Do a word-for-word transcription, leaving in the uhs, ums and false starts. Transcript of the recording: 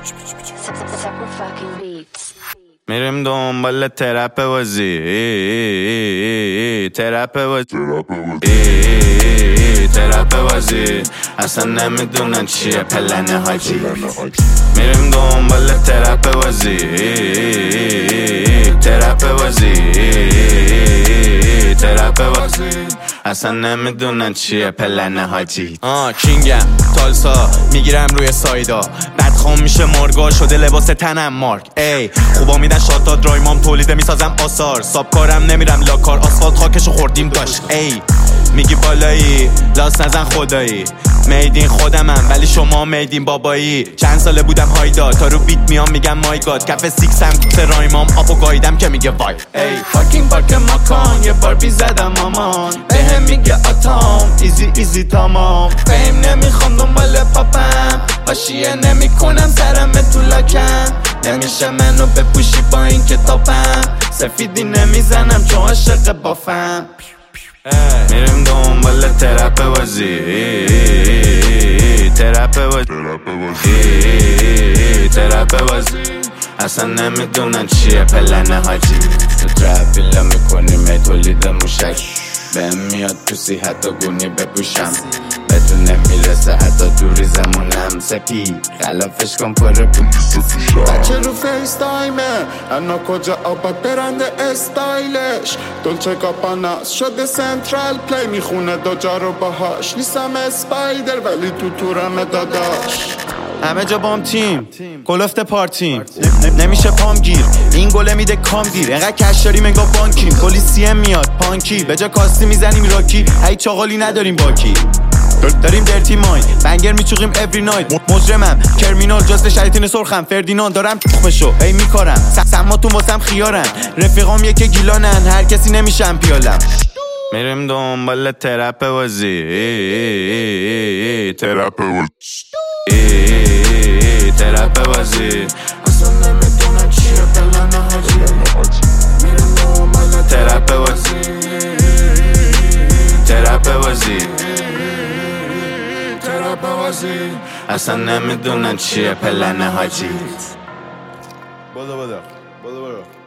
میریم دنبال ترپ بازی ترپ بازی ترپ بازی اصلا نمیدونن چیه پلن حاجی. میریم دنبال ترپ بازی ترپ بازی ترپ بازی اصلا نمیدونن چیه پلن حاجی. آه کینگم تالسا میگیرم روی سایدا بدخوام میشه مارگا شده لباس تنم مارک ای خوبا میدن شاتا درایمام تولیده میسازم آثار ساب کارم نمیرم لاکار آسفالت خاکشو خوردیم داشت ای میگی بالایی لاس نزن خدایی میدین خودمم ولی شما میدین بابایی. چند ساله بودم هایدا تا رو بیت میام میگم مای گاد کف سیکسم کوته رایمام آپو گایدم که میگه وای ای فاکینگ پارک ماکان یه بار بی زدم مامان بهم میگه آتام ایزی ایزی تمام فیم نمیخوام دنبال پاپم باشیه نمیکنم سرم تو لاکم نمیشه منو بپوشی با این کتابم سفیدی نمیزنم چون عاشق بافم. میریم دنبال ترپ بازی ترپ بازی ترپ بازی اصلا نمیدونن چیه پلن حاجی. تو ترپ بیلا میکنیم ای تولید موشک بهم میاد تو سی حتی گونی بپوشم بهتون نمیرسه حتی تو ریزمونم سپی خلافش کن پر پولیس بچه رو فیس تایمه انا کجا آباد برنده استایلش دلچه کاپاناس شده سنترال پلی میخونه دو جا رو باهاش نیستم اسپایدر ولی تو تورم داداش همه جا بام تیم گلفت پارتیم نمیشه پام گیر این گله میده کام دیر انقدر کش داریم انگار بانکیم کلی سی ام میاد پانکی به جا کاستی میزنیم راکی هی چاقالی نداریم باکی داریم درتی ماین بنگر میچوقیم every night مجرمم کرمینال جاست شریطین سرخم فردینان دارم تخمشو هی میکارم سماتون واسم خیارن رفیقام یکی گیلانن هر کسی نمیشم پیالم. میریم دنبال ترپ بازی ترپ بازی ترپ بازی اصلا نمیدونن چیه پلن حاجی. میریم دنبال ترپ بازی ترپ بازی ترپ بازی اصلا نمیدونن چیه پلن حاجی. بودو بودو بودو بودو